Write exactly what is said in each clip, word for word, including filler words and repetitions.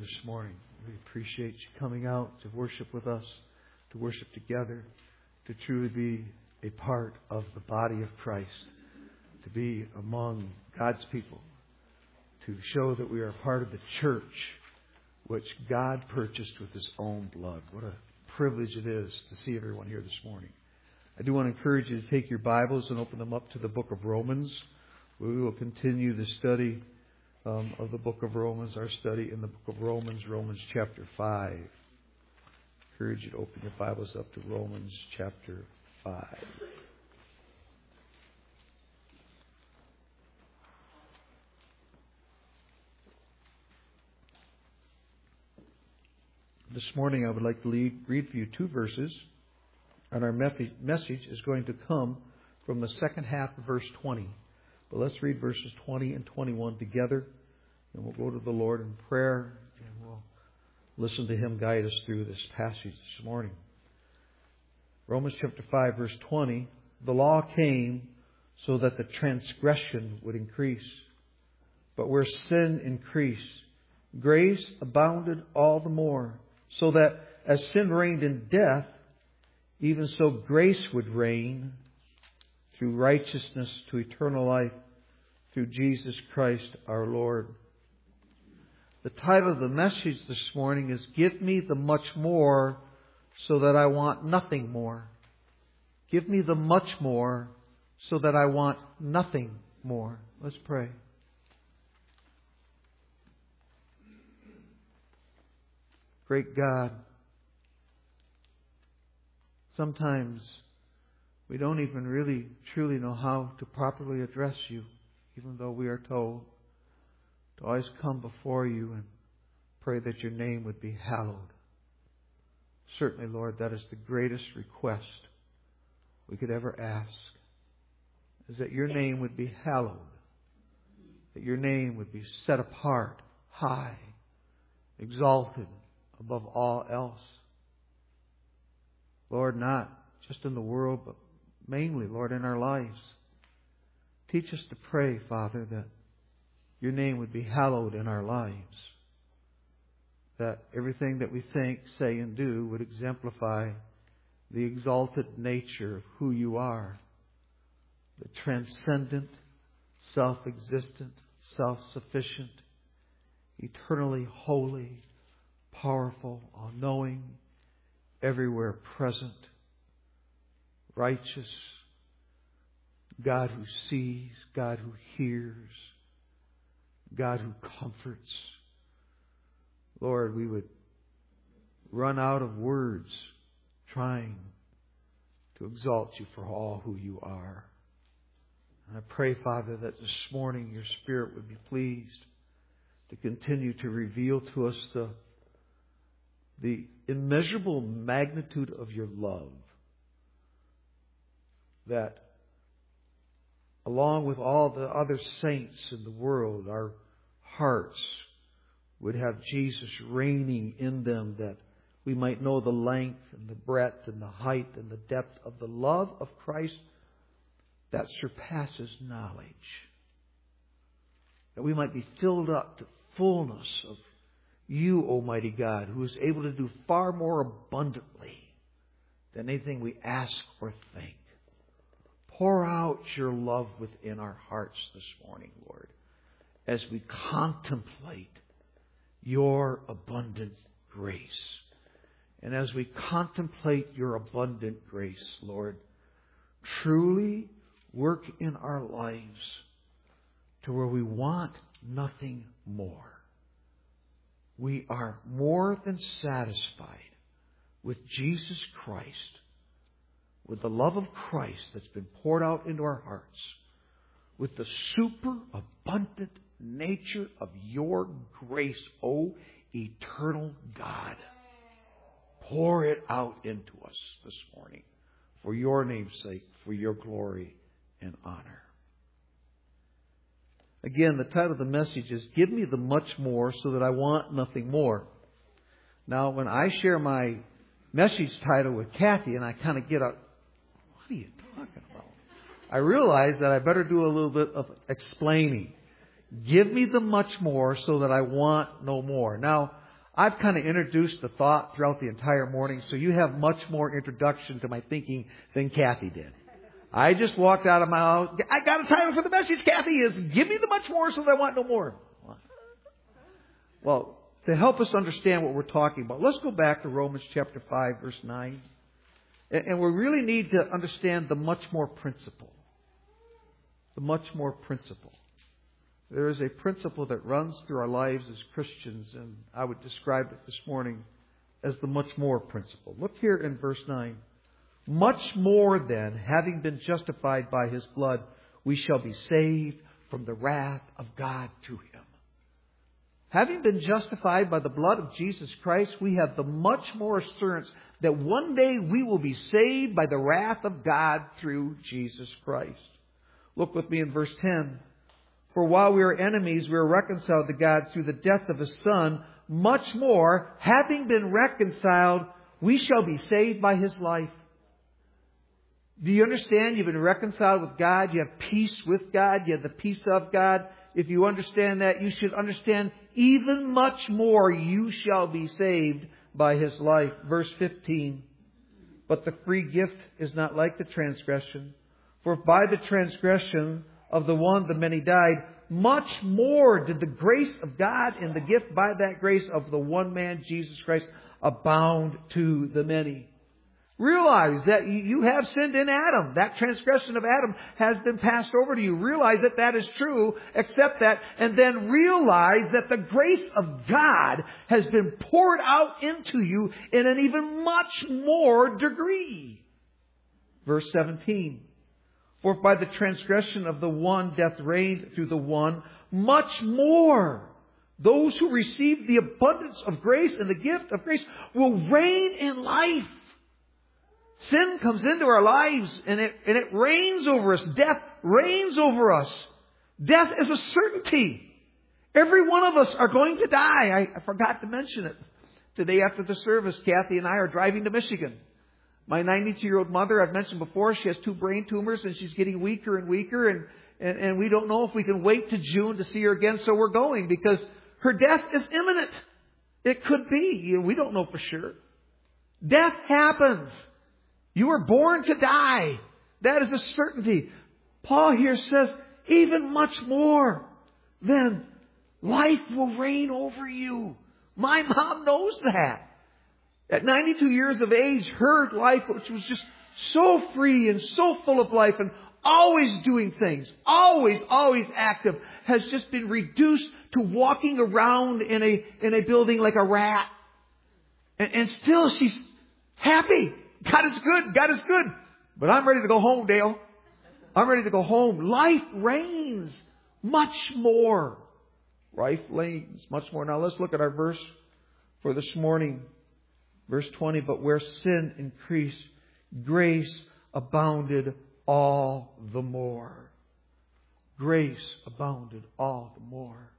this morning. We appreciate you coming out to worship with us, to worship together, to truly be a part of the body of Christ, to be among God's people, to show that we are part of the church which God purchased with His own blood. What a privilege it is to see everyone here this morning. I do want to encourage you to take your Bibles and open them up to the book of Romans. We will continue the study um, of the book of Romans, our study in the book of Romans, Romans chapter five. I encourage you to open your Bibles up to Romans chapter five. This morning I would like to lead, read for you two verses, and our message is going to come from the second half of verse twenty. But let's read verses twenty and twenty-one together, and we'll go to the Lord in prayer, and we'll listen to Him guide us through this passage this morning. Romans chapter five, verse twenty, the law came so that the transgression would increase. But where sin increased, grace abounded all the more, so that as sin reigned in death, even so grace would reign through righteousness to eternal life through Jesus Christ our Lord. The title of the message this morning is Give Me the Much More so that I want nothing more. Give me the much more so that I want nothing more. Let's pray. Great God, sometimes we don't even really truly know how to properly address You, even though we are told to always come before You and pray that Your name would be hallowed. Certainly, Lord, that is the greatest request we could ever ask, is that Your name would be hallowed, that Your name would be set apart, high, exalted above all else. Lord, not just in the world, but mainly, Lord, in our lives. Teach us to pray, Father, that Your name would be hallowed in our lives. That everything that we think, say, and do would exemplify the exalted nature of who You are. The transcendent, self-existent, self-sufficient, eternally holy, powerful, all-knowing, everywhere present, righteous, God who sees, God who hears, God who comforts. Lord, we would run out of words trying to exalt You for all who You are. And I pray, Father, that this morning Your Spirit would be pleased to continue to reveal to us the, the immeasurable magnitude of Your love, that along with all the other saints in the world, our hearts would have Jesus reigning in them, that we might know the length and the breadth and the height and the depth of the love of Christ that surpasses knowledge. That we might be filled up to fullness of You, Almighty God, who is able to do far more abundantly than anything we ask or think. Pour out Your love within our hearts this morning, Lord, as we contemplate Your abundant grace. And as we contemplate Your abundant grace, Lord, truly work in our lives to where we want nothing more. We are more than satisfied with Jesus Christ, with the love of Christ that's been poured out into our hearts, with the super abundant nature of Your grace, O eternal God. Pour it out into us this morning for Your name's sake, for Your glory and honor. Again, the title of the message is Give Me the Much More so that I want nothing more. Now, when I share my message title with Kathy and I kind of get out, what are you talking about? I realize that I better do a little bit of explaining. Give me the much more so that I want no more. Now, I've kind of introduced the thought throughout the entire morning, so you have much more introduction to my thinking than Kathy did. I just walked out of my house. I got a title for the message, Kathy, is Give Me the Much More so that I want no more. Well, to help us understand what we're talking about, let's go back to Romans chapter five, verse nine. And we really need to understand the much more principle. The much more principle. There is a principle that runs through our lives as Christians, and I would describe it this morning as the much more principle. Look here in verse nine. Much more then, having been justified by His blood, we shall be saved from the wrath of God through Him. Having been justified by the blood of Jesus Christ, we have the much more assurance that one day we will be saved by the wrath of God through Jesus Christ. Look with me in verse ten. For while we are enemies, we are reconciled to God through the death of His Son. Much more, having been reconciled, we shall be saved by His life. Do you understand? You've been reconciled with God. You have peace with God. You have the peace of God. If you understand that, you should understand even much more you shall be saved by His life. Verse fifteen. But the free gift is not like the transgression. For if by the transgression of the one the many died, much more did the grace of God and the gift by that grace of the one man, Jesus Christ, abound to the many. Realize that you have sinned in Adam. That transgression of Adam has been passed over to you. Realize that that is true. Accept that. And then realize that the grace of God has been poured out into you in an even much more degree. Verse seventeen. For by the transgression of the one death reigned through the one, much more those who receive the abundance of grace and the gift of grace will reign in life. Sin comes into our lives and it, and it reigns over us. Death reigns over us. Death is a certainty. Every one of us are going to die. I, I forgot to mention it. Today after the service, Kathy and I are driving to Michigan. My ninety-two-year-old mother, I've mentioned before, she has two brain tumors and she's getting weaker and weaker. And, and, and we don't know if we can wait to June to see her again. So we're going because her death is imminent. It could be. We don't know for sure. Death happens. You were born to die. That is a certainty. Paul here says, even much more than life will reign over you. My mom knows that. At ninety-two years of age, her life, which was just so free and so full of life and always doing things, always, always active, has just been reduced to walking around in a, in a building like a rat. And, and still she's happy. God is good. God is good. But I'm ready to go home, Dale. I'm ready to go home. Life reigns much more. Life reigns much more. Now let's look at our verse for this morning. Verse twenty, but where sin increased, grace abounded all the more. Grace abounded all the more.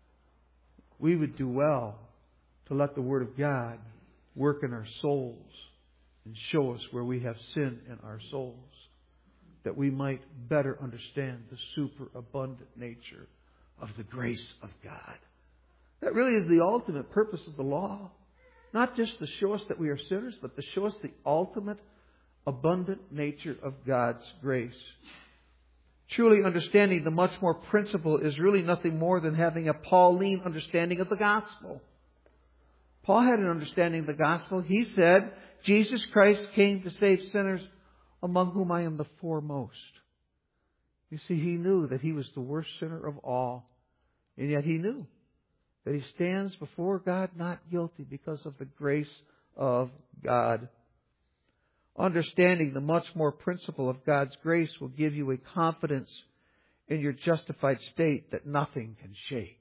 We would do well to let the Word of God work in our souls and show us where we have sin in our souls, that we might better understand the superabundant nature of the grace of God. That really is the ultimate purpose of the law. Not just to show us that we are sinners, but to show us the ultimate abundant nature of God's grace. Truly understanding the much more principle is really nothing more than having a Pauline understanding of the gospel. Paul had an understanding of the gospel. He said, Jesus Christ came to save sinners, among whom I am the foremost. You see, he knew that he was the worst sinner of all. And yet he knew that he stands before God not guilty because of the grace of God. Understanding the much more principle of God's grace will give you a confidence in your justified state that nothing can shake.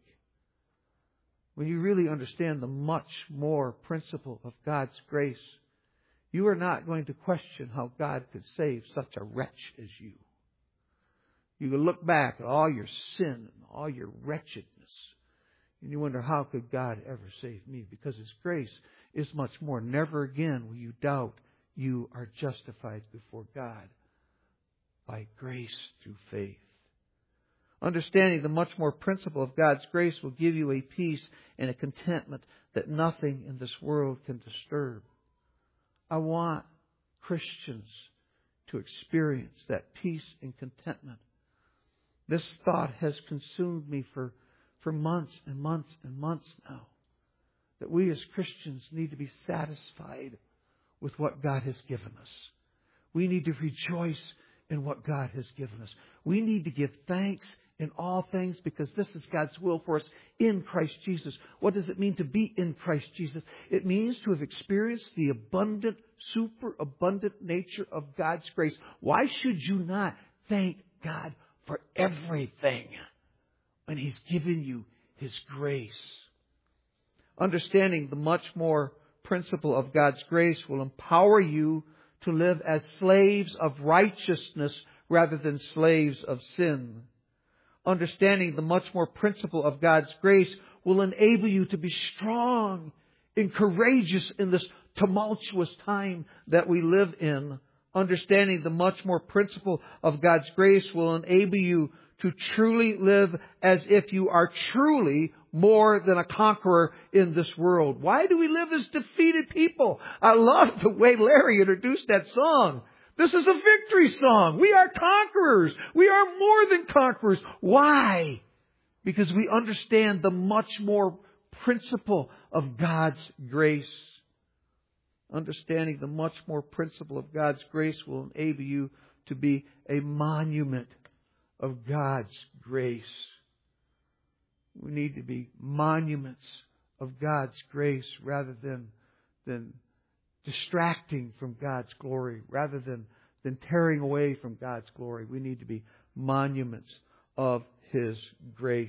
When you really understand the much more principle of God's grace, you are not going to question how God could save such a wretch as you. You can look back at all your sin and all your wretchedness, and you wonder, how could God ever save me? Because His grace is much more. Never again will you doubt you are justified before God by grace through faith. Understanding the much more principle of God's grace will give you a peace and a contentment that nothing in this world can disturb. I want Christians to experience that peace and contentment. This thought has consumed me for, for months and months and months now. That we as Christians need to be satisfied with what God has given us. We need to rejoice in what God has given us. We need to give thanks in all things because this is God's will for us in Christ Jesus. What does it mean to be in Christ Jesus? It means to have experienced the abundant, super abundant nature of God's grace. Why should you not thank God for everything when He's given you His grace? Understanding the much more principle of God's grace will empower you to live as slaves of righteousness rather than slaves of sin. Understanding the much more principle of God's grace will enable you to be strong and courageous in this tumultuous time that we live in. Understanding the much more principle of God's grace will enable you to truly live as if you are truly more than a conqueror in this world. Why do we live as defeated people? I love the way Larry introduced that song. This is a victory song. We are conquerors. We are more than conquerors. Why? Because we understand the much more principle of God's grace. Understanding the much more principle of God's grace will enable you to be a monument of God's grace. We need to be monuments of God's grace rather than, than distracting from God's glory, rather than, than tearing away from God's glory. We need to be monuments of His grace.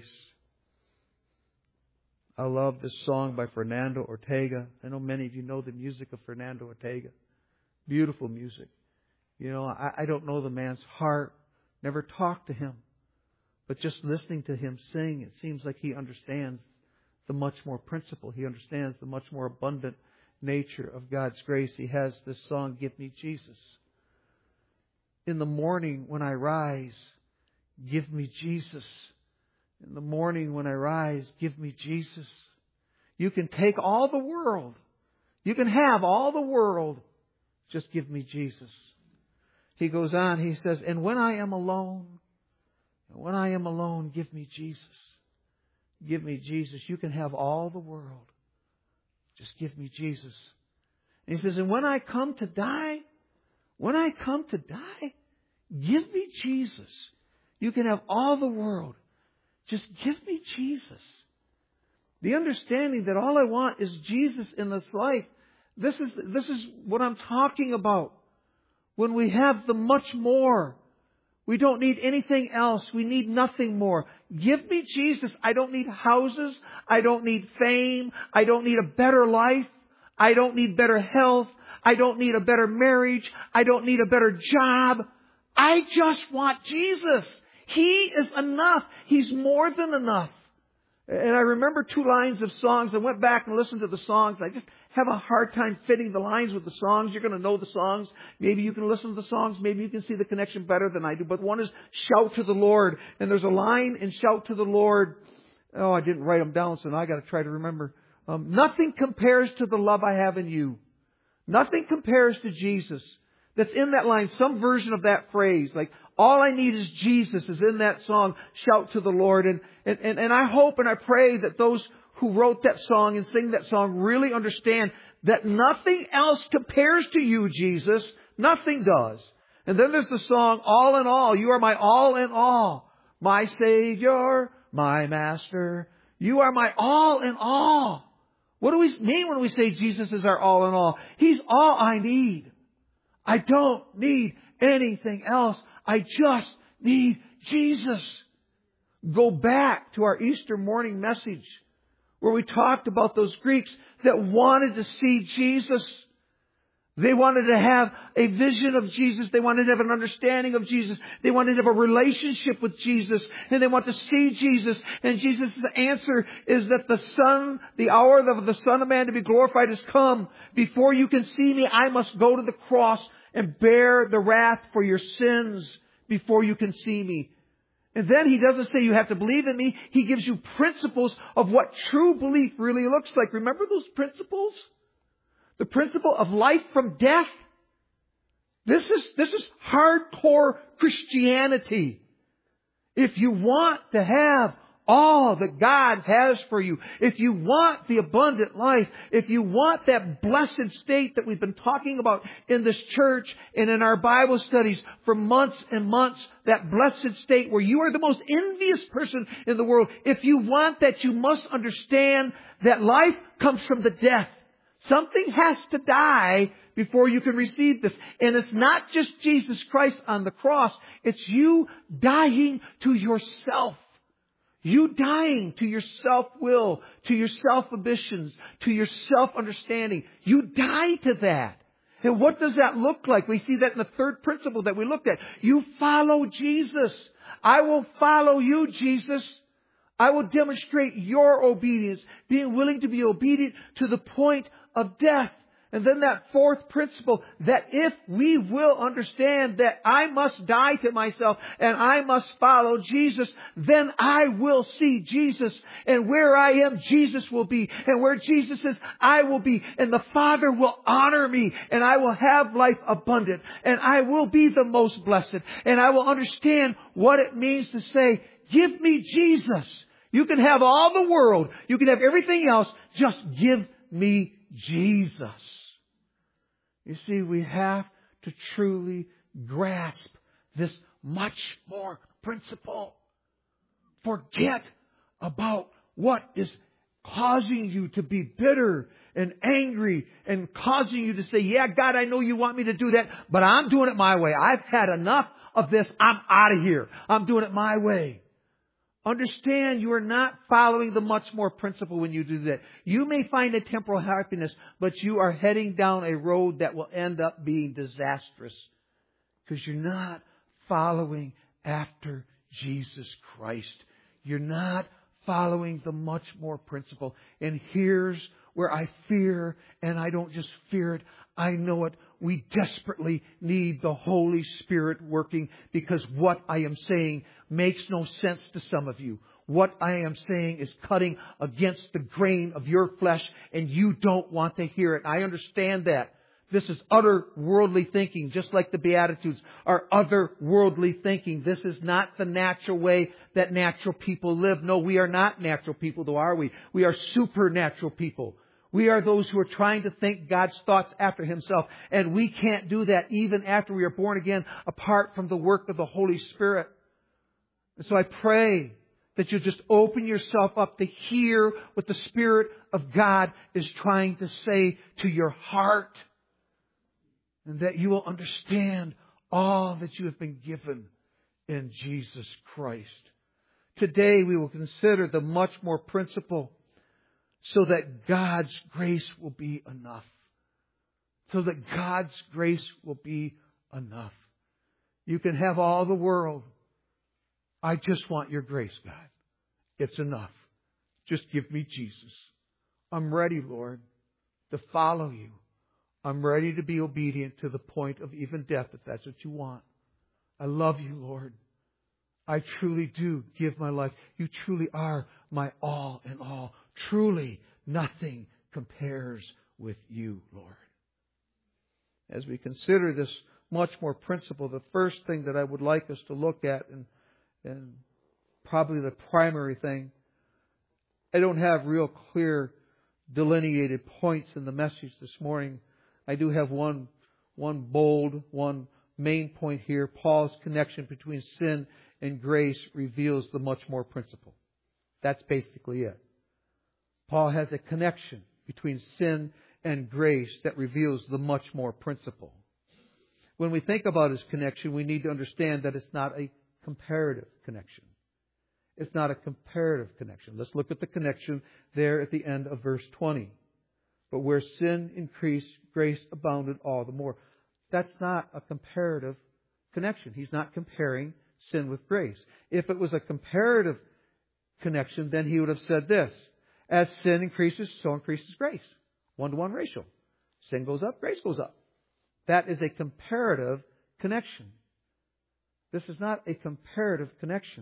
I love this song by Fernando Ortega. I know many of you know the music of Fernando Ortega. Beautiful music. You know, I, I don't know the man's heart. Never talked to him. But just listening to him sing, it seems like he understands the much more principle. He understands the much more abundant nature of God's grace. He has this song, Give Me Jesus. In the morning when I rise, give me Jesus. In the morning when I rise, give me Jesus. You can take all the world. You can have all the world. Just give me Jesus. He goes on, he says, and when I am alone, when I am alone, give me Jesus. Give me Jesus. You can have all the world. Just give me Jesus. And he says, and when I come to die, when I come to die, give me Jesus. You can have all the world. Just give me Jesus. The understanding that all I want is Jesus in this life. This is, this is what I'm talking about. When we have the much more, we don't need anything else. We need nothing more. Give me Jesus. I don't need houses. I don't need fame. I don't need a better life. I don't need better health. I don't need a better marriage. I don't need a better job. I just want Jesus. He is enough. He's more than enough. And I remember two lines of songs. I went back and listened to the songs. I just have a hard time fitting the lines with the songs. You're going to know the songs. Maybe you can listen to the songs. Maybe you can see the connection better than I do. But one is Shout to the Lord. And there's a line in Shout to the Lord. Oh, I didn't write them down, so now I got to try to remember. Um, nothing compares to the love I have in you. Nothing compares to Jesus. That's in that line, some version of that phrase. Like, all I need is Jesus is in that song, Shout to the Lord. And, and, and, and I hope and I pray that those who wrote that song and sing that song really understand that nothing else compares to you, Jesus. Nothing does. And then there's the song, All in All. You are my all in all. My Savior, my Master. You are my all in all. What do we mean when we say Jesus is our all in all? He's all I need. I don't need anything else. I just need Jesus. Go back to our Easter morning message where we talked about those Greeks that wanted to see Jesus. They wanted to have a vision of Jesus. They wanted to have an understanding of Jesus. They wanted to have a relationship with Jesus. And they want to see Jesus. And Jesus' answer is that the Son, the hour of the Son of Man to be glorified has come. Before you can see me, I must go to the cross and bear the wrath for your sins before you can see me. And then He doesn't say you have to believe in me. He gives you principles of what true belief really looks like. Remember those principles? The principle of life from death. This is, this is hardcore Christianity. If you want to have all that God has for you, if you want the abundant life, if you want that blessed state that we've been talking about in this church and in our Bible studies for months and months, that blessed state where you are the most envious person in the world, if you want that, you must understand that life comes from the death. Something has to die before you can receive this. And it's not just Jesus Christ on the cross. It's you dying to yourself. You dying to your self-will, to your self-ambitions, to your self-understanding. You die to that. And what does that look like? We see that in the third principle that we looked at. You follow Jesus. I will follow you, Jesus. I will demonstrate your obedience, being willing to be obedient to the point of death. And then that fourth principle, that if we will understand that I must die to myself and I must follow Jesus, then I will see Jesus. And where I am, Jesus will be. And where Jesus is, I will be. And the Father will honor me. And I will have life abundant. And I will be the most blessed. And I will understand what it means to say, give me Jesus. You can have all the world. You can have everything else. Just give me Jesus. You see, we have to truly grasp this much more principle. Forget about what is causing you to be bitter and angry and causing you to say, yeah, God, I know you want me to do that, but I'm doing it my way. I've had enough of this. I'm out of here. I'm doing it my way. Understand you are not following the much more principle when you do that. You may find a temporal happiness, but you are heading down a road that will end up being disastrous because you're not following after Jesus Christ. You're not following the much more principle. And here's where I fear, and I don't just fear it, I know it. We desperately need the Holy Spirit working because what I am saying makes no sense to some of you. What I am saying is cutting against the grain of your flesh and you don't want to hear it. I understand that. This is utter worldly thinking, just like the Beatitudes are other worldly thinking. This is not the natural way that natural people live. No, we are not natural people, though, are we? We are supernatural people. We are those who are trying to think God's thoughts after Himself. And we can't do that even after we are born again apart from the work of the Holy Spirit. And so I pray that you'll just open yourself up to hear what the Spirit of God is trying to say to your heart. And that you will understand all that you have been given in Jesus Christ. Today we will consider the much more principle so that God's grace will be enough. So that God's grace will be enough. You can have all the world. I just want your grace, God. It's enough. Just give me Jesus. I'm ready, Lord, to follow you. I'm ready to be obedient to the point of even death if that's what you want. I love you, Lord. I truly do give my life. You truly are my all in all. Truly, nothing compares with you, Lord. As we consider this much more principle, the first thing that I would like us to look at, and, and probably the primary thing, I don't have real clear delineated points in the message this morning. I do have one, one bold, one main point here. Paul's connection between sin and grace reveals the much more principle. That's basically it. Paul has a connection between sin and grace that reveals the much more principle. When we think about his connection, we need to understand that it's not a comparative connection. It's not a comparative connection. Let's look at the connection there at the end of verse twenty. But where sin increased, grace abounded all the more. That's not a comparative connection. He's not comparing sin with grace. If it was a comparative connection, then he would have said this: as sin increases, so increases grace. One-to-one ratio. Sin goes up, grace goes up. That is a comparative connection. This is not a comparative connection.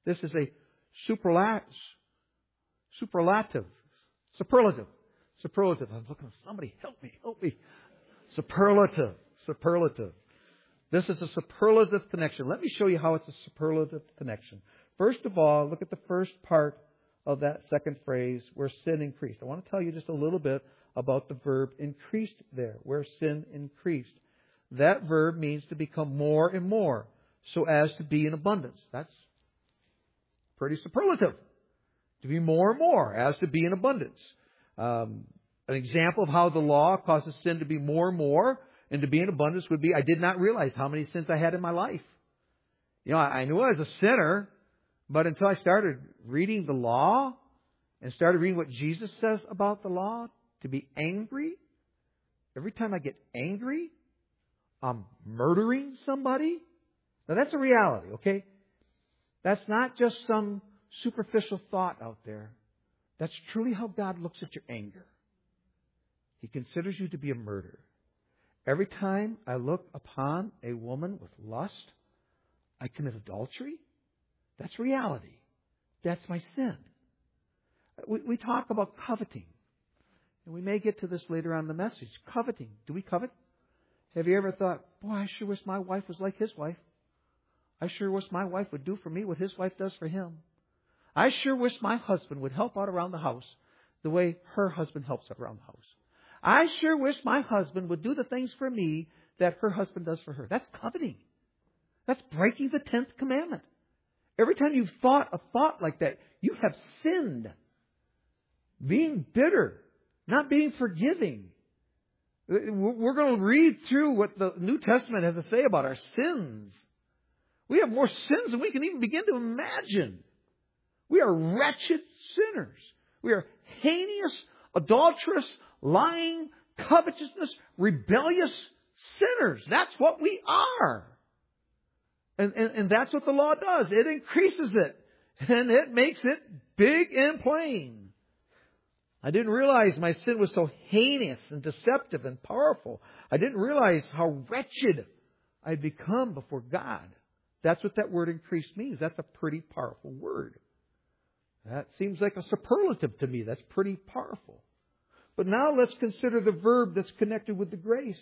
This is a superlat, superlative, superlative, superlative. I'm looking for somebody. Help me, help me. Superlative, superlative. This is a superlative connection. Let me show you how it's a superlative connection. First of all, look at the first part of that second phrase, where sin increased. I want to tell you just a little bit about the verb increased there, where sin increased. That verb means to become more and more, so as to be in abundance. That's pretty superlative. To be more and more, as to be in abundance. Um, an example of how the law causes sin to be more and more and to be in abundance would be, I did not realize how many sins I had in my life. You know, I knew I was a sinner, but until I started reading the law and started reading what Jesus says about the law, to be angry, every time I get angry, I'm murdering somebody. Now that's a reality, okay? That's not just some superficial thought out there. That's truly how God looks at your anger. He considers you to be a murderer. Every time I look upon a woman with lust, I commit adultery. That's reality. That's my sin. We, we talk about coveting. And we may get to this later on in the message. Coveting. Do we covet? Have you ever thought, boy, I sure wish my wife was like his wife. I sure wish my wife would do for me what his wife does for him. I sure wish my husband would help out around the house the way her husband helps out around the house. I sure wish my husband would do the things for me that her husband does for her. That's coveting. That's breaking the tenth commandment. Every time you've thought a thought like that, you have sinned. Being bitter, not being forgiving. We're going to read through what the New Testament has to say about our sins. We have more sins than we can even begin to imagine. We are wretched sinners. We are heinous, adulterous, lying, covetousness, rebellious sinners. That's what we are. And, and, and that's what the law does. It increases it. And it makes it big and plain. I didn't realize my sin was so heinous and deceptive and powerful. I didn't realize how wretched I'd become before God. That's what that word increased means. That's a pretty powerful word. That seems like a superlative to me. That's pretty powerful. But now let's consider the verb that's connected with the grace.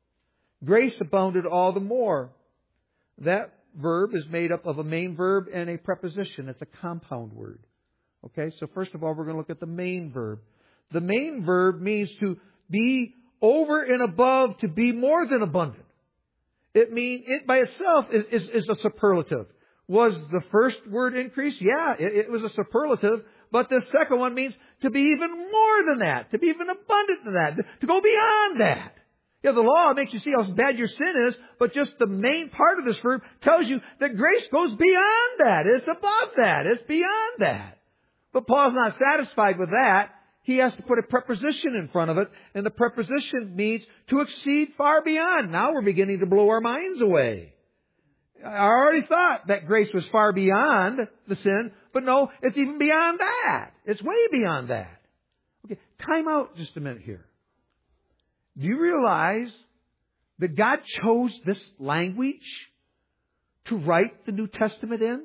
Grace abounded all the more. That verb is made up of a main verb and a preposition. It's a compound word. Okay, so first of all, we're going to look at the main verb. The main verb means to be over and above, to be more than abundant. It means, it by itself is, is, is a superlative. Was the first word increase? Yeah, it, it was a superlative. But the second one means to be even more than that. To be even abundant than that. To go beyond that. Yeah, the law makes you see how bad your sin is, but just the main part of this verb tells you that grace goes beyond that. It's above that. It's beyond that. But Paul's not satisfied with that. He has to put a preposition in front of it, and the preposition means to exceed far beyond. Now we're beginning to blow our minds away. I already thought that grace was far beyond the sin, but no, it's even beyond that. It's way beyond that. Okay, time out just a minute here. Do you realize that God chose this language to write the New Testament in?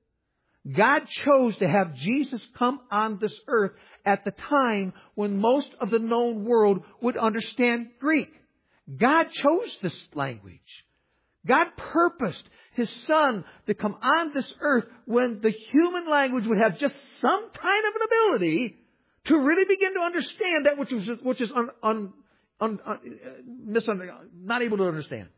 God chose to have Jesus come on this earth at the time when most of the known world would understand Greek. God chose this language. God purposed His Son to come on this earth when the human language would have just some kind of an ability to really begin to understand that which is, which is un, un, un, un, misunder, not able to understand.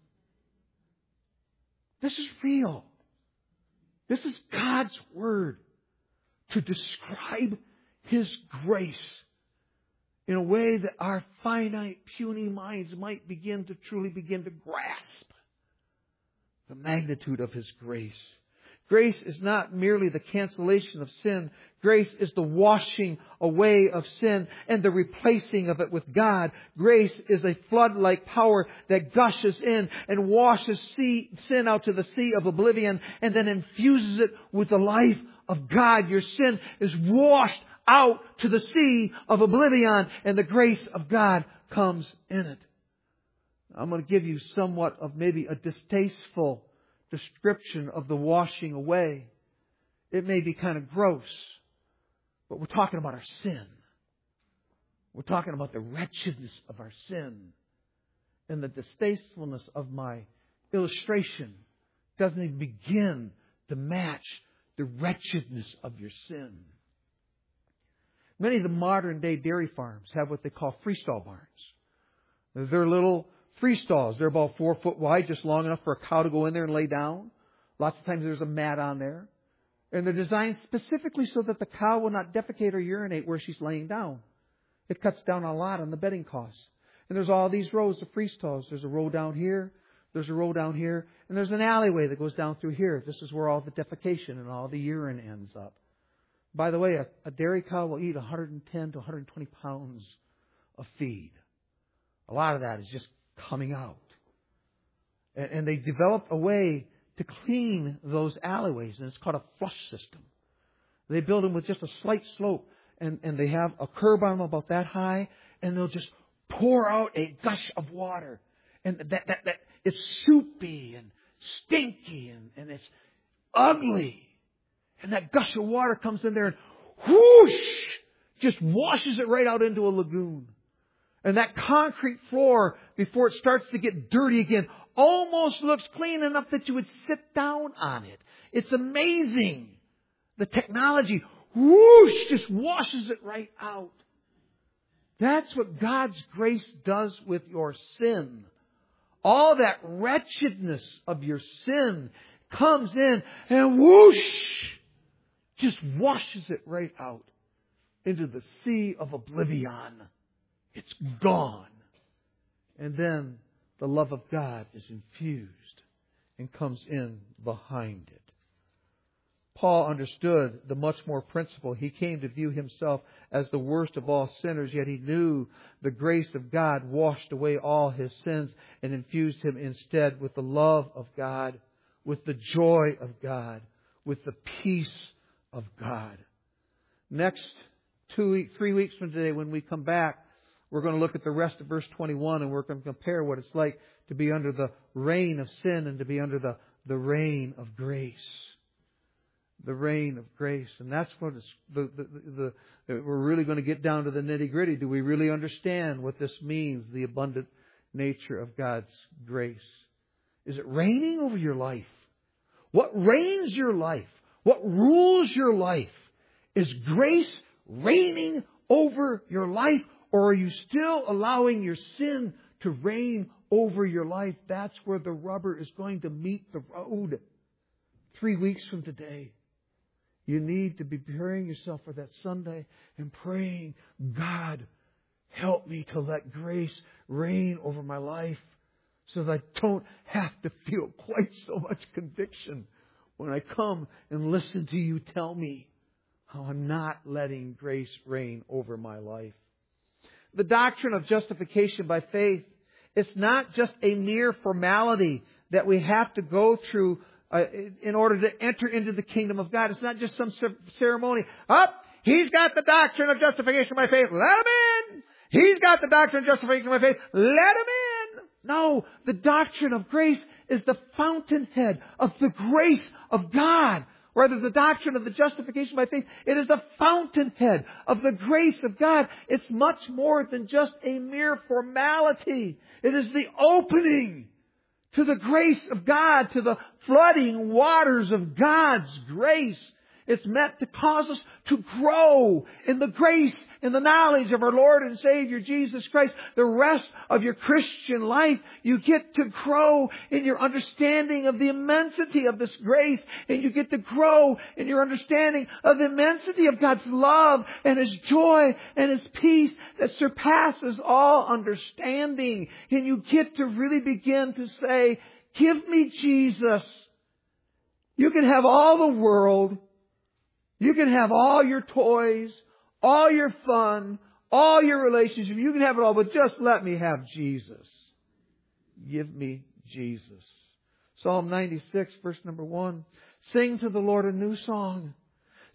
This is real. This is God's Word to describe His grace in a way that our finite, puny minds might begin to truly begin to grasp the magnitude of His grace. Grace is not merely the cancellation of sin. Grace is the washing away of sin and the replacing of it with God. Grace is a flood-like power that gushes in and washes sea, sin out to the sea of oblivion and then infuses it with the life of God. Your sin is washed out to the sea of oblivion and the grace of God comes in it. I'm going to give you somewhat of maybe a distasteful description of the washing away. It may be kind of gross, but we're talking about our sin. We're talking about the wretchedness of our sin. And the distastefulness of my illustration doesn't even begin to match the wretchedness of your sin. Many of the modern day dairy farms have what they call freestall barns. They're little freestalls. They're about four foot wide, just long enough for a cow to go in there and lay down. Lots of times there's a mat on there. And they're designed specifically so that the cow will not defecate or urinate where she's laying down. It cuts down a lot on the bedding costs. And there's all these rows of freestalls. There's a row down here. There's a row down here. And there's an alleyway that goes down through here. This is where all the defecation and all the urine ends up. By the way, a, a dairy cow will eat one hundred ten to one hundred twenty pounds of feed. A lot of that is just coming out. And, and they developed a way to clean those alleyways, and it's called a flush system. They build them with just a slight slope, and, and they have a curb on them about that high, and they'll just pour out a gush of water. And that, that, that it's soupy and stinky and, and it's ugly. And that gush of water comes in there and whoosh, just washes it right out into a lagoon. And that concrete floor, before it starts to get dirty again, almost looks clean enough that you would sit down on it. It's amazing. The technology, whoosh, just washes it right out. That's what God's grace does with your sin. All that wretchedness of your sin comes in and whoosh, just washes it right out into the sea of oblivion. It's gone. And then the love of God is infused and comes in behind it. Paul understood the much more principle. He came to view himself as the worst of all sinners, yet he knew the grace of God washed away all his sins and infused him instead with the love of God, with the joy of God, with the peace of God. Next two, three weeks from today, when we come back, we're going to look at the rest of verse twenty-one, and we're going to compare what it's like to be under the reign of sin and to be under the, the reign of grace. The reign of grace. And that's what it's, the, the, the, the, we're really going to get down to the nitty gritty. Do we really understand what this means, the abundant nature of God's grace? Is it reigning over your life? What reigns your life? What rules your life? Is grace reigning over your life? Or are you still allowing your sin to reign over your life? That's where the rubber is going to meet the road. Three weeks from today, you need to be preparing yourself for that Sunday and praying, God, help me to let grace reign over my life so that I don't have to feel quite so much conviction when I come and listen to you tell me how I'm not letting grace reign over my life. The doctrine of justification by faith, it's not just a mere formality that we have to go through uh, in order to enter into the kingdom of God. It's not just some ceremony. Up, he's got the doctrine of justification by faith. Let him in. He's got the doctrine of justification by faith. Let him in. No, the doctrine of grace is the fountainhead of the grace of God. Rather, the doctrine of the justification by faith, it is the fountainhead of the grace of God. It's much more than just a mere formality. It is the opening to the grace of God, to the flooding waters of God's grace. It's meant to cause us to grow in the grace and the knowledge of our Lord and Savior Jesus Christ. The rest of your Christian life, you get to grow in your understanding of the immensity of this grace. And you get to grow in your understanding of the immensity of God's love and His joy and His peace that surpasses all understanding. And you get to really begin to say, give me Jesus. You can have all the world. You can have all your toys, all your fun, all your relationships. You can have it all, but just let me have Jesus. Give me Jesus. Psalm ninety-six, verse number one. Sing to the Lord a new song.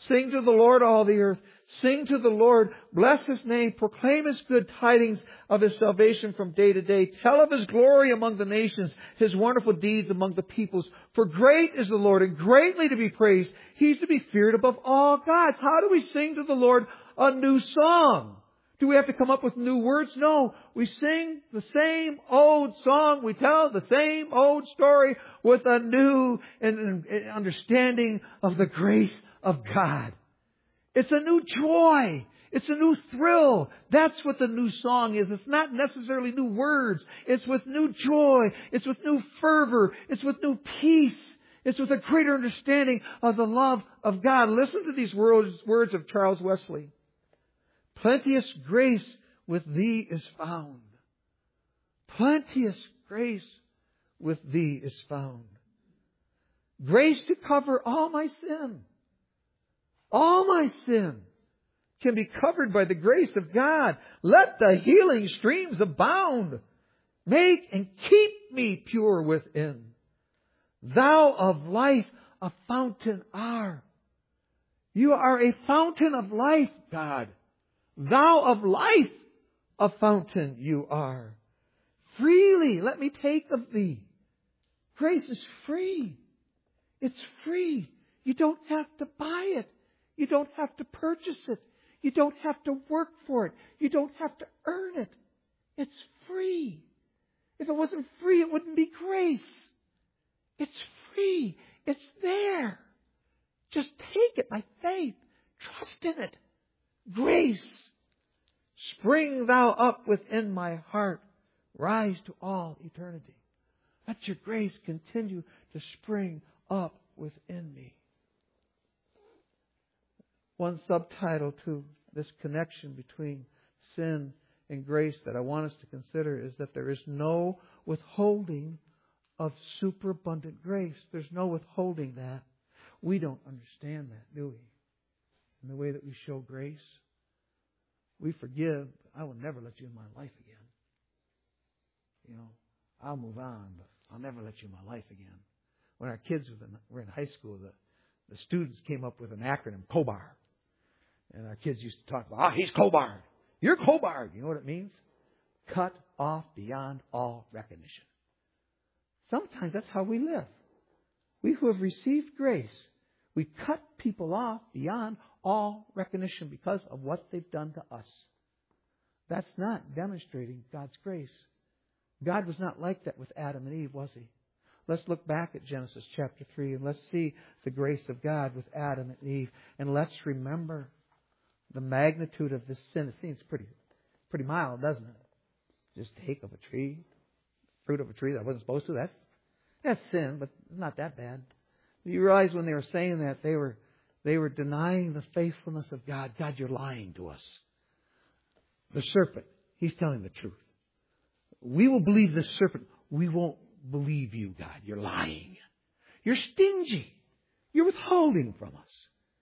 Sing to the Lord, all the earth. Sing to the Lord. Bless His name. Proclaim His good tidings of His salvation from day to day. Tell of His glory among the nations, His wonderful deeds among the peoples. For great is the Lord and greatly to be praised. He's to be feared above all gods. How do we sing to the Lord a new song? Do we have to come up with new words? No. We sing the same old song. We tell the same old story with a new understanding of the grace of God. It's a new joy. It's a new thrill. That's what the new song is. It's not necessarily new words. It's with new joy. It's with new fervor. It's with new peace. It's with a greater understanding of the love of God. Listen to these words, words of Charles Wesley. Plenteous grace with Thee is found. Plenteous grace with Thee is found. Grace to cover all my sin. All my sin can be covered by the grace of God. Let the healing streams abound. Make and keep me pure within. Thou of life a fountain art. You are a fountain of life, God. Thou of life a fountain you are. Freely let me take of Thee. Grace is free. It's free. You don't have to buy it. You don't have to purchase it. You don't have to work for it. You don't have to earn it. It's free. If it wasn't free, it wouldn't be grace. It's free. It's there. Just take it by faith. Trust in it. Grace. Spring Thou up within my heart. Rise to all eternity. Let your grace continue to spring up within me. One subtitle to this connection between sin and grace that I want us to consider is that there is no withholding of superabundant grace. There's no withholding that. We don't understand that, do we? In the way that we show grace. We forgive. I will never let you in my life again. You know, I'll move on, but I'll never let you in my life again. When our kids were in high school, the, the students came up with an acronym, COBAR. And our kids used to talk about, ah, he's COBAR. You're COBAR. You know what it means? Cut off beyond all recognition. Sometimes that's how we live. We who have received grace, we cut people off beyond all recognition because of what they've done to us. That's not demonstrating God's grace. God was not like that with Adam and Eve, was He? Let's look back at Genesis chapter three and let's see the grace of God with Adam and Eve. And let's remember the magnitude of this sin. It seems pretty, pretty mild, doesn't it? Just take of a tree, fruit of a tree that I wasn't supposed to. That's, that's sin, but not that bad. You realize when they were saying that, they were, they were denying the faithfulness of God. God, you're lying to us. The serpent, he's telling the truth. We will believe the serpent. We won't believe you, God. You're lying. You're stingy. You're withholding from us.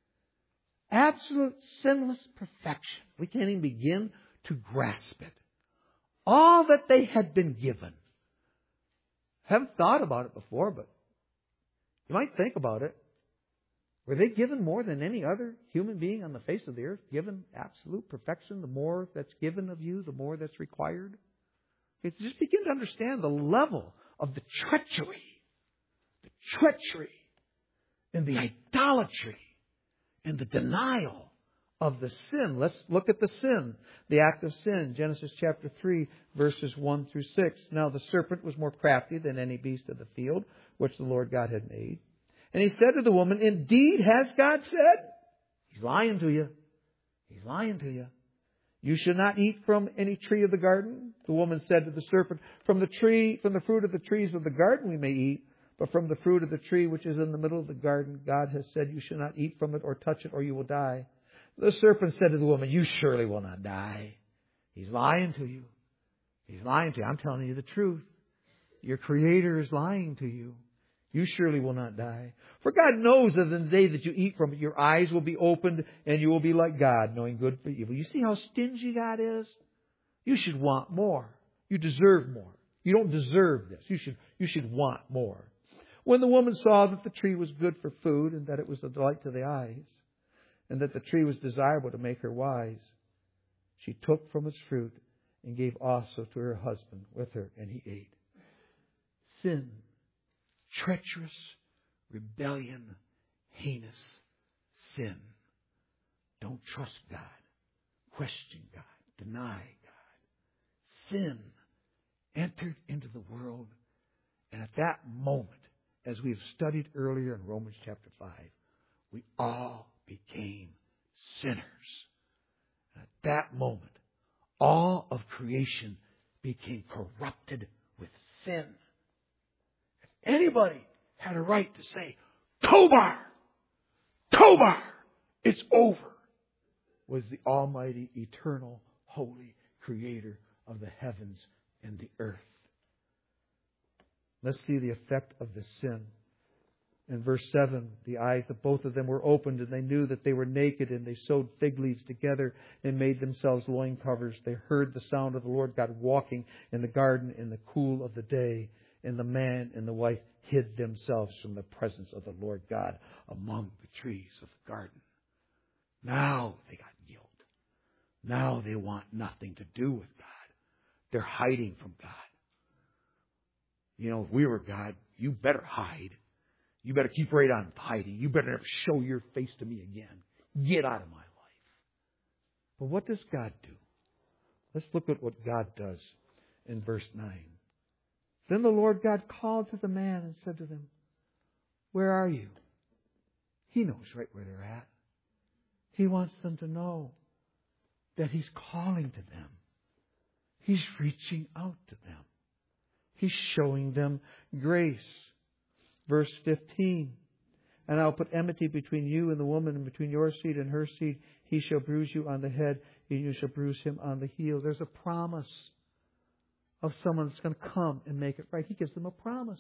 Absolute sinless perfection. We can't even begin to grasp it. All that they had been given. Haven't thought about it before, but you might think about it. Were they given more than any other human being on the face of the earth? Given absolute perfection? The more that's given of you, the more that's required? It's just begin to understand the level of the treachery. The treachery and the idolatry and the denial of the sin. Let's look at the sin, the act of sin. Genesis chapter three, verses one through six. Now the serpent was more crafty than any beast of the field, which the Lord God had made. And he said to the woman, indeed has God said? He's lying to you. He's lying to you. You should not eat from any tree of the garden. The woman said to the serpent, from the tree, from the fruit of the trees of the garden we may eat, but from the fruit of the tree which is in the middle of the garden, God has said, you should not eat from it or touch it, or you will die. The serpent said to the woman, you surely will not die. He's lying to you. He's lying to you. I'm telling you the truth. Your Creator is lying to you. You surely will not die. For God knows that in the day that you eat from it, your eyes will be opened and you will be like God, knowing good for evil. You see how stingy God is? You should want more. You deserve more. You don't deserve this. You should, you should want more. When the woman saw that the tree was good for food and that it was a delight to the eyes, and that the tree was desirable to make her wise. She took from its fruit and gave also to her husband with her, and he ate. Sin, treacherous, rebellion, heinous sin. Don't trust God. Question God. Deny God. Sin entered into the world, and at that moment, as we've studied earlier in Romans chapter five, we all became sinners. And at that moment, all of creation became corrupted with sin. If anybody had a right to say, Tobar! Tobar! It's over! Was the Almighty, eternal, holy Creator of the heavens and the earth. Let's see the effect of the sin. In verse seven, the eyes of both of them were opened, and they knew that they were naked, and they sewed fig leaves together and made themselves loin covers. They heard the sound of the Lord God walking in the garden in the cool of the day, and the man and the wife hid themselves from the presence of the Lord God among the trees of the garden. Now they got guilt. Now they want nothing to do with God. They're hiding from God. You know, if we were God, you better hide. You better keep right on hiding. You better never show your face to me again. Get out of my life. But what does God do? Let's look at what God does in verse nine. Then the Lord God called to the man and said to them, Where are you? He knows right where they're at. He wants them to know that He's calling to them. He's reaching out to them. He's showing them grace. Verse fifteen. And I'll put enmity between you and the woman, and between your seed and her seed. He shall bruise you on the head, and you shall bruise him on the heel. There's a promise of someone that's going to come and make it right. He gives them a promise.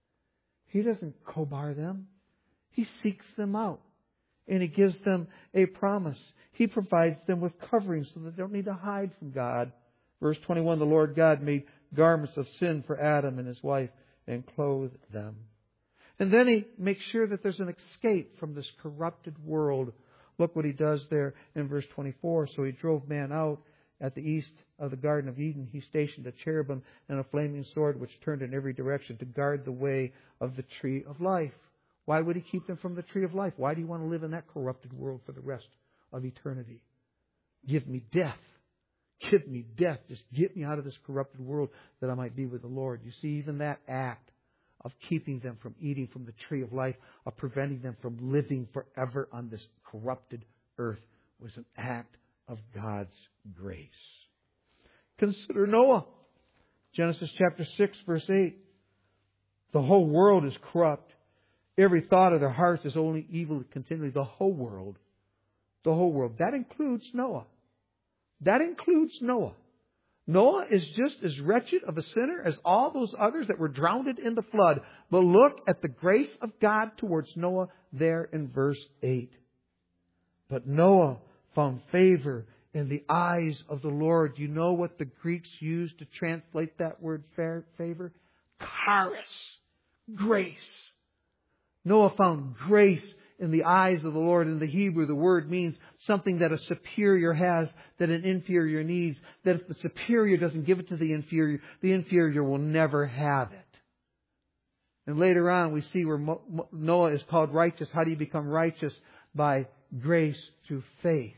He doesn't cobar them. He seeks them out. And He gives them a promise. He provides them with covering so that they don't need to hide from God. Verse twenty-one, the Lord God made garments of sin for Adam and his wife and clothed them. And then He makes sure that there's an escape from this corrupted world. Look what He does there in verse twenty-four. So He drove man out at the east of the Garden of Eden. He stationed a cherubim and a flaming sword which turned in every direction to guard the way of the tree of life. Why would He keep them from the tree of life? Why do you want to live in that corrupted world for the rest of eternity? Give me death. Give me death. Just get me out of this corrupted world that I might be with the Lord. You see, even that act of keeping them from eating from the tree of life, of preventing them from living forever on this corrupted earth, was an act of God's grace. Consider Noah. Genesis chapter six, verse eight. The whole world is corrupt. Every thought of their hearts is only evil continually. The whole world. The whole world. That includes Noah. That includes Noah. Noah is just as wretched of a sinner as all those others that were drowned in the flood. But look at the grace of God towards Noah there in verse eight. But Noah found favor in the eyes of the Lord. You know what the Greeks used to translate that word favor? Charis. Grace. Noah found grace in the eyes of the Lord. In the Hebrew, the word means something that a superior has that an inferior needs. That if the superior doesn't give it to the inferior, the inferior will never have it. And later on, we see where Noah is called righteous. How do you become righteous? By grace through faith.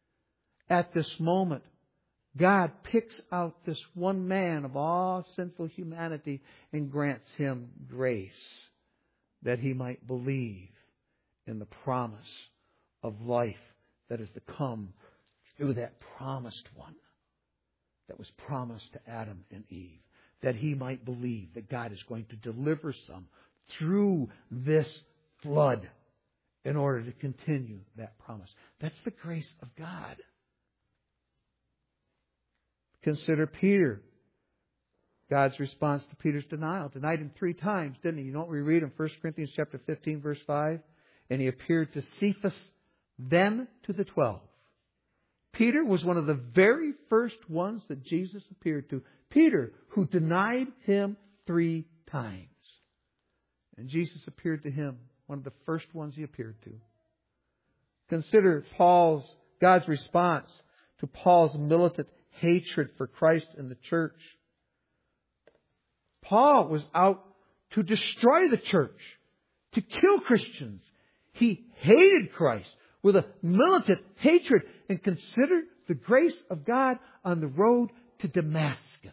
At this moment, God picks out this one man of all sinful humanity and grants him grace that he might believe in the promise of life that is to come through that promised one that was promised to Adam and Eve. That he might believe that God is going to deliver some through this flood in order to continue that promise. That's the grace of God. Consider Peter. God's response to Peter's denial. Denied him three times, didn't he? You know what we read in First Corinthians chapter fifteen, verse five? And he appeared to Cephas, then to the twelve. Peter was one of the very first ones that Jesus appeared to. Peter, who denied Him three times. And Jesus appeared to him, one of the first ones He appeared to. Consider Paul's, God's response to Paul's militant hatred for Christ and the church. Paul was out to destroy the church, to kill Christians. He hated Christ with a militant hatred, and consider the grace of God on the road to Damascus.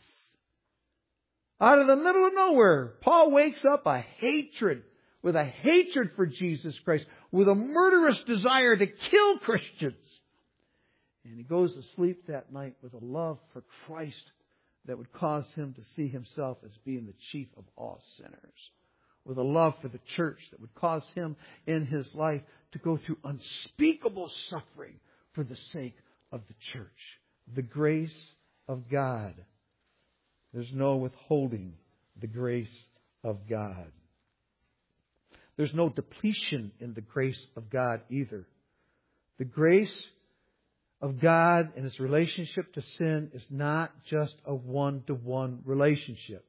Out of the middle of nowhere, Paul wakes up a hatred, with a hatred for Jesus Christ, with a murderous desire to kill Christians. And he goes to sleep that night with a love for Christ that would cause him to see himself as being the chief of all sinners. With a love for the church that would cause him in his life to go through unspeakable suffering for the sake of the church. The grace of God. There's no withholding the grace of God. There's no depletion in the grace of God either. The grace of God and His relationship to sin is not just a one-to-one relationship.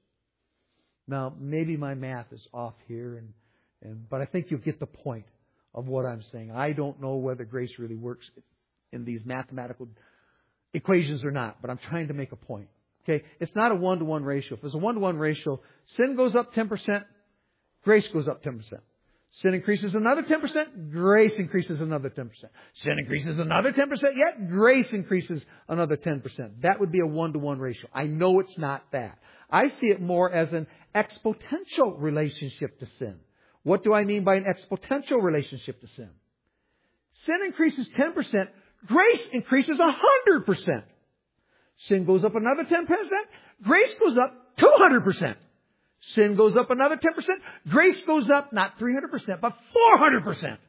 Now, maybe my math is off here, and, and but I think you'll get the point of what I'm saying. I don't know whether grace really works in these mathematical equations or not, but I'm trying to make a point. Okay, it's not a one-to-one ratio. If it's a one-to-one ratio, sin goes up ten percent, grace goes up ten percent. Sin increases another ten percent, grace increases another ten percent. Sin increases another ten percent, yet grace increases another ten percent. That would be a one-to-one ratio. I know it's not that. I see it more as an exponential relationship to sin. What do I mean by an exponential relationship to sin? Sin increases ten percent, grace increases one hundred percent. Sin goes up another ten percent, grace goes up two hundred percent. Sin goes up another ten percent. Grace goes up not three hundred percent, but four hundred percent.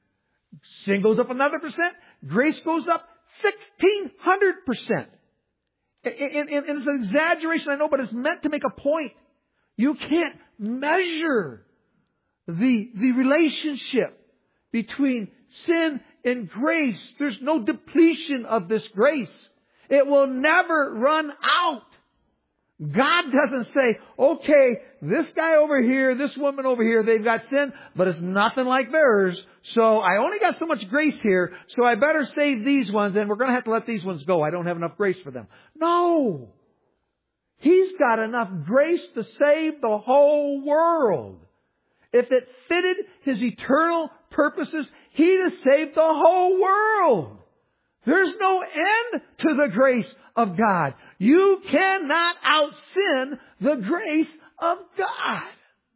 Sin goes up another percent. Grace goes up sixteen hundred percent. And it's an exaggeration, I know, but it's meant to make a point. You can't measure the, the relationship between sin and grace. There's no depletion of this grace. It will never run out. God doesn't say, okay, this guy over here, this woman over here, they've got sin, but it's nothing like theirs. So I only got so much grace here, so I better save these ones, and we're going to have to let these ones go. I don't have enough grace for them. No. He's got enough grace to save the whole world. If it fitted His eternal purposes, He'd have saved the whole world. There's no end to the grace of God. You cannot out-sin the grace of God.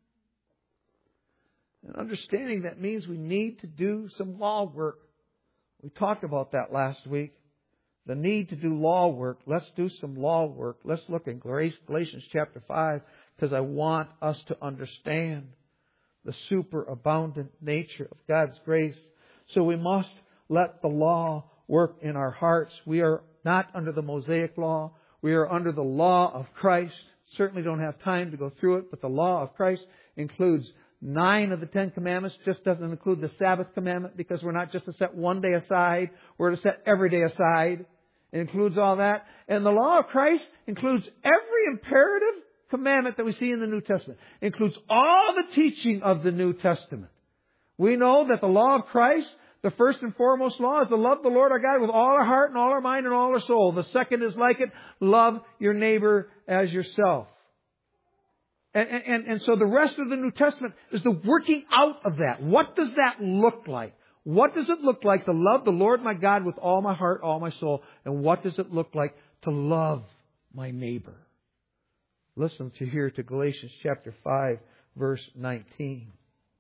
And understanding that means we need to do some law work. We talked about that last week. The need to do law work. Let's do some law work. Let's look in Galatians chapter five, because I want us to understand the superabundant nature of God's grace. So we must let the law work in our hearts. We are not under the Mosaic law. We are under the law of Christ. Certainly don't have time to go through it, but the law of Christ includes nine of the Ten Commandments. Just doesn't include the Sabbath commandment, because we're not just to set one day aside. We're to set every day aside. It includes all that. And the law of Christ includes every imperative commandment that we see in the New Testament. It includes all the teaching of the New Testament. We know that the law of Christ, the first and foremost law, is to love the Lord our God with all our heart and all our mind and all our soul. The second is like it, love your neighbor as yourself. And, and, and so the rest of the New Testament is the working out of that. What does that look like? What does it look like to love the Lord my God with all my heart, all my soul? And what does it look like to love my neighbor? Listen to here to Galatians chapter five, verse nineteen.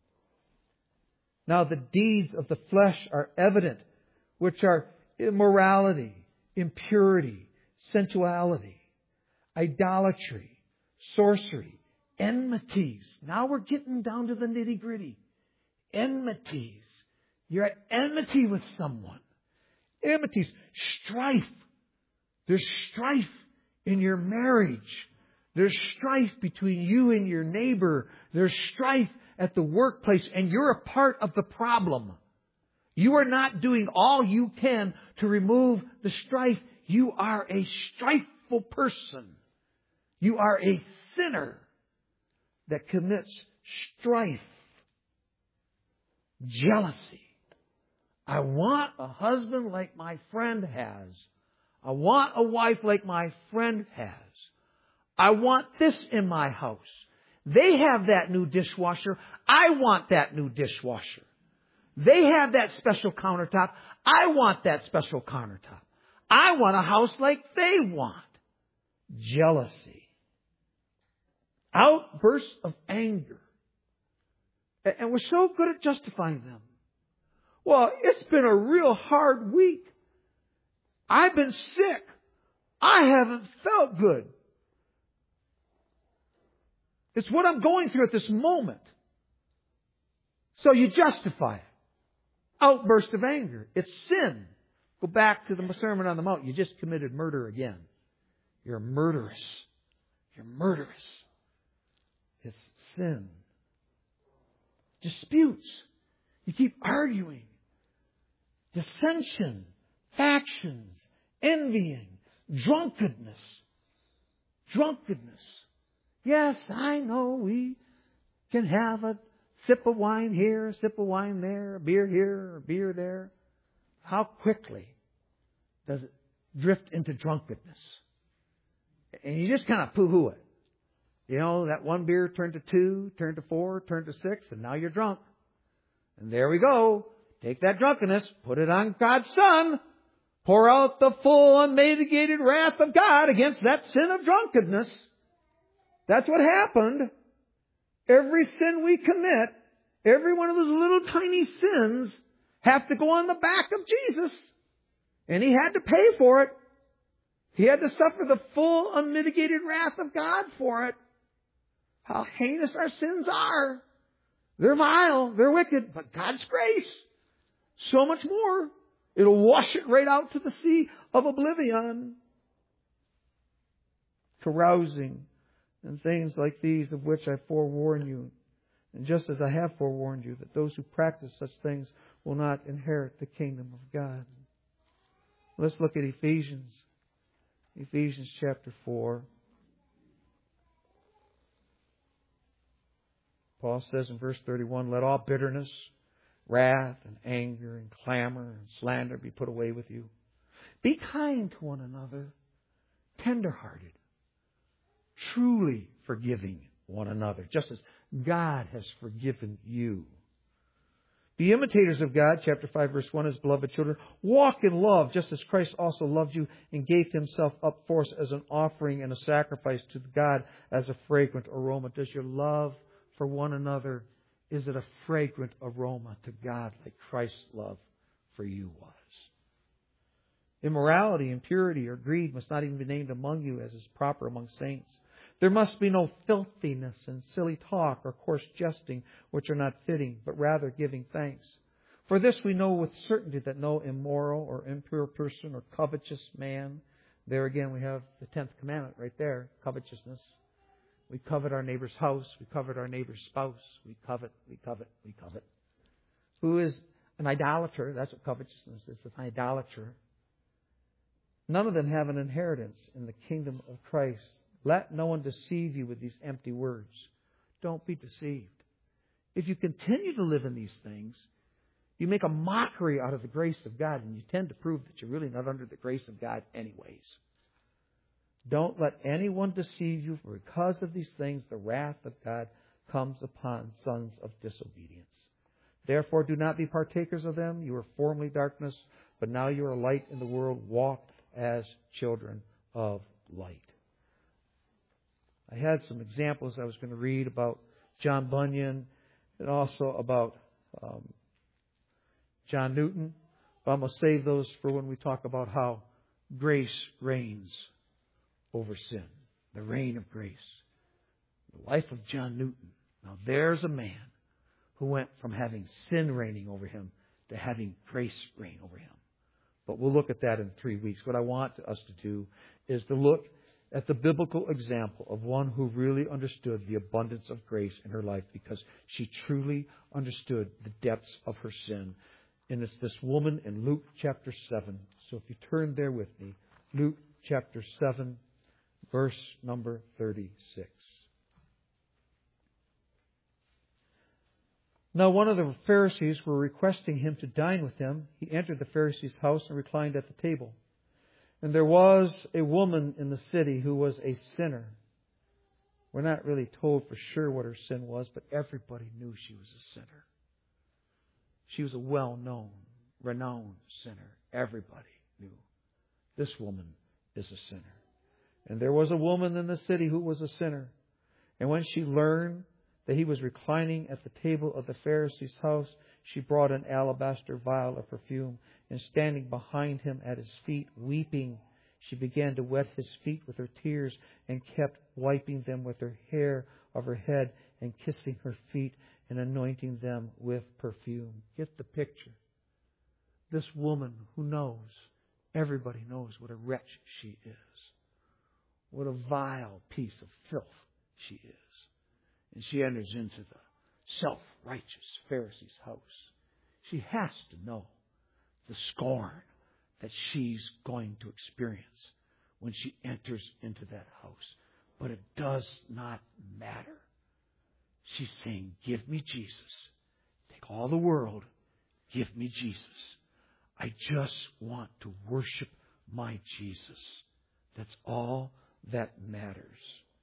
Now the deeds of the flesh are evident, which are immorality, impurity, sensuality, idolatry, sorcery, enmities. Now we're getting down to the nitty-gritty. Enmities. You're at enmity with someone. Enmities. Strife. There's strife in your marriage. There's strife between you and your neighbor. There's strife at the workplace, and you're a part of the problem. You are not doing all you can to remove the strife. You are a strifeful person. You are a sinner that commits strife, jealousy, I want a husband like my friend has. I want a wife like my friend has. I want this in my house. They have that new dishwasher. I want that new dishwasher. They have that special countertop. I want that special countertop. I want a house like they want. Jealousy. Outbursts of anger. And we're so good at justifying them. Well, it's been a real hard week. I've been sick. I haven't felt good. It's what I'm going through at this moment. So you justify it. Outburst of anger. It's sin. Go back to the Sermon on the Mount. You just committed murder again. You're murderous. You're murderous. It's sin. Disputes. You keep arguing. Dissension. Factions. Envying. Drunkenness. Drunkenness. Yes, I know we can have a sip of wine here, a sip of wine there, a beer here, a beer there. How quickly does it drift into drunkenness? And you just kind of poo-hoo it. You know, that one beer turned to two, turned to four, turned to six, and now you're drunk. And there we go. Take that drunkenness, put it on God's Son. Pour out the full unmitigated wrath of God against that sin of drunkenness. That's what happened. Every sin we commit, every one of those little tiny sins, have to go on the back of Jesus. And He had to pay for it. He had to suffer the full unmitigated wrath of God for it. How heinous our sins are. They're vile, they're wicked, but God's grace, so much more. It'll wash it right out to the sea of oblivion. Carousing and things like these, of which I forewarn you. And just as I have forewarned you, that those who practice such things will not inherit the kingdom of God. Let's look at Ephesians. Ephesians chapter four. Paul says in verse thirty-one, let all bitterness, wrath, and anger, and clamor, and slander be put away with you. Be kind to one another, tender-hearted, truly forgiving one another, just as God has forgiven you. Be imitators of God, chapter five, verse one, as beloved children. Walk in love, just as Christ also loved you and gave Himself up for us as an offering and a sacrifice to God as a fragrant aroma. Does your love for one another, is it a fragrant aroma to God like Christ's love for you was? Immorality, impurity, or greed must not even be named among you as is proper among saints. There must be no filthiness and silly talk or coarse jesting, which are not fitting, but rather giving thanks. For this we know with certainty that no immoral or impure person or covetous man, there again we have the tenth commandment right there, covetousness. We covet our neighbor's house, we covet our neighbor's spouse, we covet, we covet, we covet. Who is an idolater? That's what covetousness is, an idolater. None of them have an inheritance in the kingdom of Christ. Let no one deceive you with these empty words. Don't be deceived. If you continue to live in these things, you make a mockery out of the grace of God, and you tend to prove that you're really not under the grace of God anyways. Don't let anyone deceive you, for because of these things the wrath of God comes upon sons of disobedience. Therefore do not be partakers of them. You were formerly darkness, but now you are light in the world. Walk as children of light. I had some examples I was going to read about John Bunyan and also about um, John Newton. But I'm going to save those for when we talk about how grace reigns over sin. The reign of grace. The life of John Newton. Now there's a man who went from having sin reigning over him to having grace reign over him. But we'll look at that in three weeks. What I want us to do is to look at the biblical example of one who really understood the abundance of grace in her life because she truly understood the depths of her sin. And it's this woman in Luke chapter seven. So if you turn there with me, Luke chapter seven, verse number thirty-six. Now one of the Pharisees were requesting him to dine with them. He entered the Pharisee's house and reclined at the table. And there was a woman in the city who was a sinner. We're not really told for sure what her sin was, but everybody knew she was a sinner. She was a well-known, renowned sinner. Everybody knew. This woman is a sinner. And there was a woman in the city who was a sinner. And when she learned that he was reclining at the table of the Pharisee's house, she brought an alabaster vial of perfume, and standing behind him at his feet, weeping, she began to wet his feet with her tears, and kept wiping them with her hair of her head, and kissing her feet, and anointing them with perfume. Get the picture. This woman who knows, everybody knows what a wretch she is. What a vile piece of filth she is. And she enters into the self-righteous Pharisee's house. She has to know the scorn that she's going to experience when she enters into that house. But it does not matter. She's saying, give me Jesus. Take all the world. Give me Jesus. I just want to worship my Jesus. That's all that matters.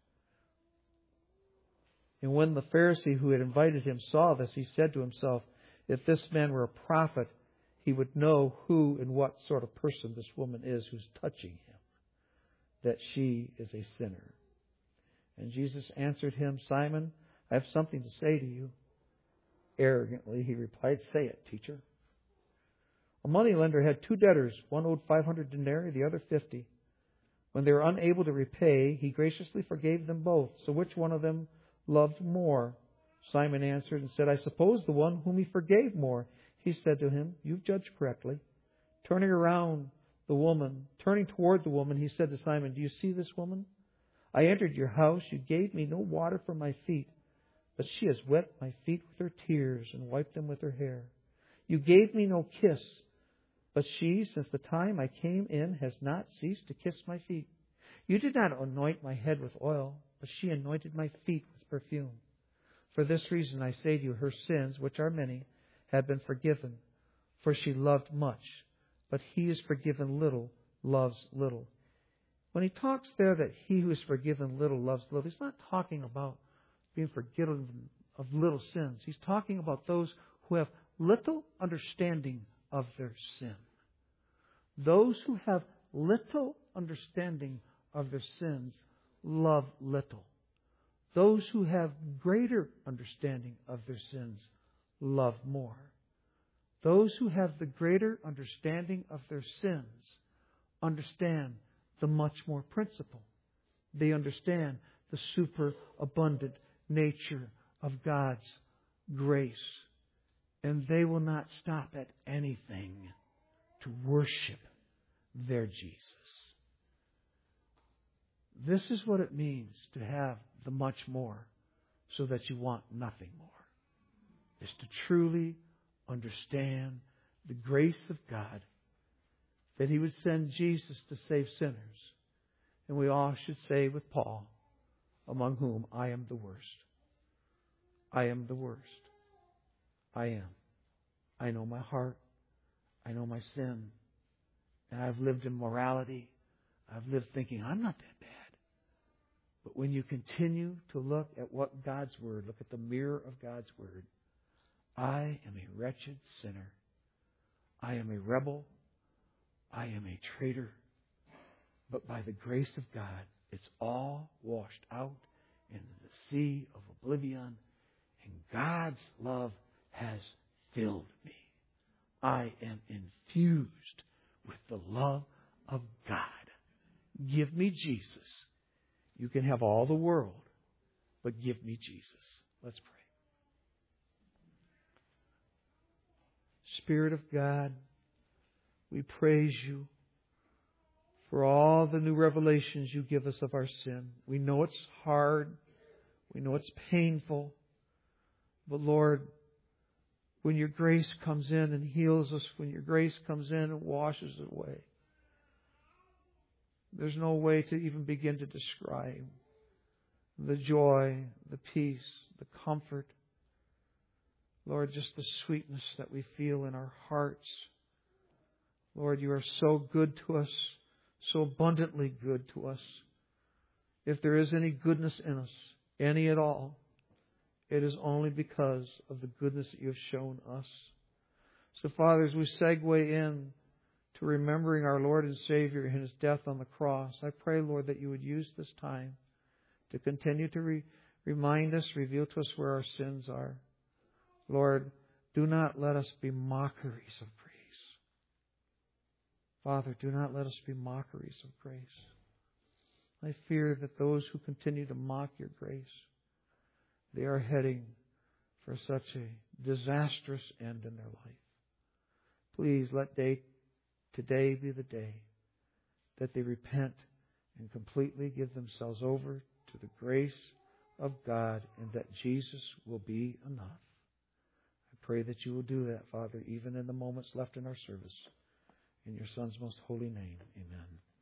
And when the Pharisee who had invited him saw this, he said to himself, if this man were a prophet, he would know who and what sort of person this woman is who's touching him, that she is a sinner. And Jesus answered him, Simon, I have something to say to you. Arrogantly, he replied, say it, teacher. A moneylender had two debtors. One owed five hundred denarii, the other fifty. When they were unable to repay, he graciously forgave them both. So which one of them loved more? Simon answered and said, I suppose the one whom he forgave more. He said to him, you've judged correctly. Turning around the woman, turning toward the woman, he said to Simon, do you see this woman? I entered your house. You gave me no water for my feet, but she has wet my feet with her tears and wiped them with her hair. You gave me no kiss, but she, since the time I came in, has not ceased to kiss my feet. You did not anoint my head with oil, but she anointed my feet with perfume. For this reason I say to you, her sins, which are many, have been forgiven, for she loved much. But he who is forgiven little loves little. When he talks there that he who is forgiven little loves little, he's not talking about being forgiven of little sins. He's talking about those who have little understanding of their sin. Those who have little understanding of their sins love little. Those who have greater understanding of their sins love more. Those who have the greater understanding of their sins understand the much more principle. They understand the superabundant nature of God's grace. And they will not stop at anything to worship their Jesus. This is what it means to have the much more so that you want nothing more. Is to truly understand the grace of God, that He would send Jesus to save sinners. And we all should say with Paul, among whom I am the worst. I am the worst. I am. I know my heart. I know my sin. And I've lived in morality. I've lived thinking, I'm not that bad. But when you continue to look at what God's Word, look at the mirror of God's Word, I am a wretched sinner. I am a rebel. I am a traitor. But by the grace of God, it's all washed out into the sea of oblivion. And God's love has filled me. I am infused with the love of God. Give me Jesus. You can have all the world, but give me Jesus. Let's pray. Spirit of God, we praise You for all the new revelations You give us of our sin. We know it's hard. We know it's painful. But Lord, when Your grace comes in and heals us, when Your grace comes in and washes it away, there's no way to even begin to describe the joy, the peace, the comfort Lord, just the sweetness that we feel in our hearts. Lord, you are so good to us, so abundantly good to us. If there is any goodness in us, any at all, it is only because of the goodness that you have shown us. So, Father, as we segue in to remembering our Lord and Savior and His death on the cross, I pray, Lord, that you would use this time to continue to re- remind us, reveal to us where our sins are. Lord, do not let us be mockeries of grace. Father, do not let us be mockeries of grace. I fear that those who continue to mock your grace, they are heading for such a disastrous end in their life. Please let day, today be the day that they repent and completely give themselves over to the grace of God, and that Jesus will be enough. I pray that you will do that, Father, even in the moments left in our service. In your Son's most holy name, amen.